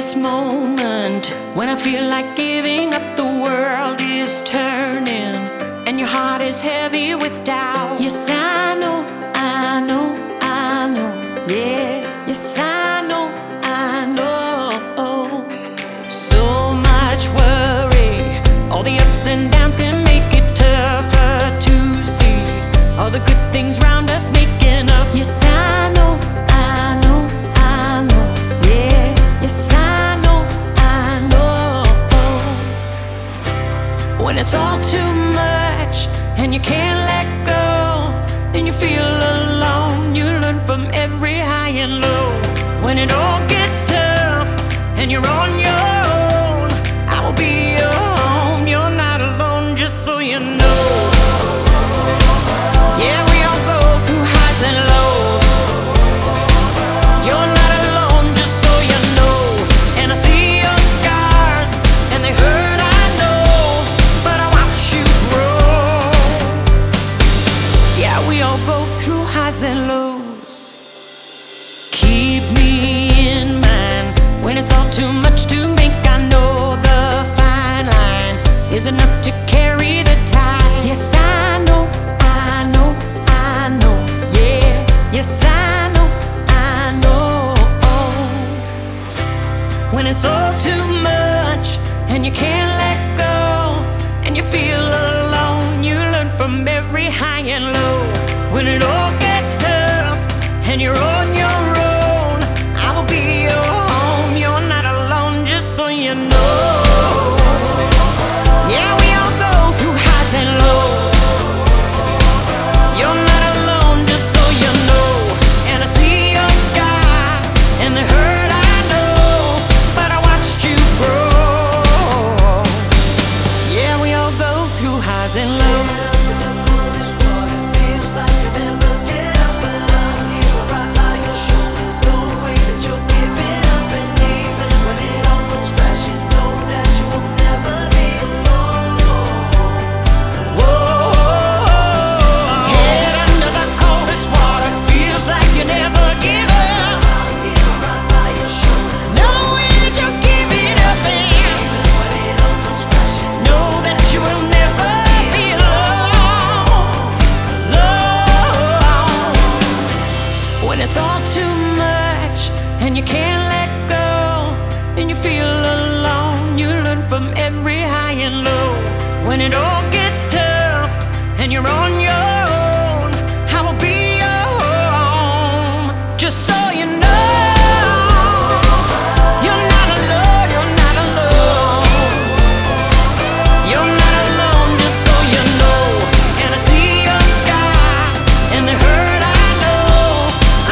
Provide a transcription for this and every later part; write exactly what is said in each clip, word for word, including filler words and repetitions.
this moment when I feel like giving up, the world is turning and your heart is heavy with doubt. Yes, I know, I know, I know, yeah. Yes, I know, I know. So much worry, all the ups and downs can make it tougher to see all the good things round us making up. Yes, I know, I know, I know, yeah. Yes, I know, I know. When it's all too much and you can't let go, then you feel alone. You learn from every high and low. When it all gets tough and you're on your own, I will be your home. You're not alone, just so you know. Yeah, we all go through highs and lows. You're not alone, just so you know. And I see your scars and they hurt, I know, but I watch you grow. Yeah, we all go through highs and lows. Keep me in mind when it's all too much to make. I know the fine line is enough to carry the tide. Yes, I know, I know, I know, yeah. Yes, I know, I know. When it's all too much and you can't let go and you feel alone, you learn from every high and low. When it all gets tough and you're on your own, I will be your home. You're not alone, just so you know. Yeah, we all go through highs and lows. You're not alone, just so you know. And I see your scars and the hurt, I know, but I watched you grow. Yeah, we all go through highs and lows. When it's all too much and you can't let go, then you feel alone. You learn from every high and low. When it all gets tough and you're on your own, I will be your home. Just so you know.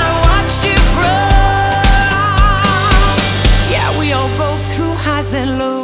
Highs and lows.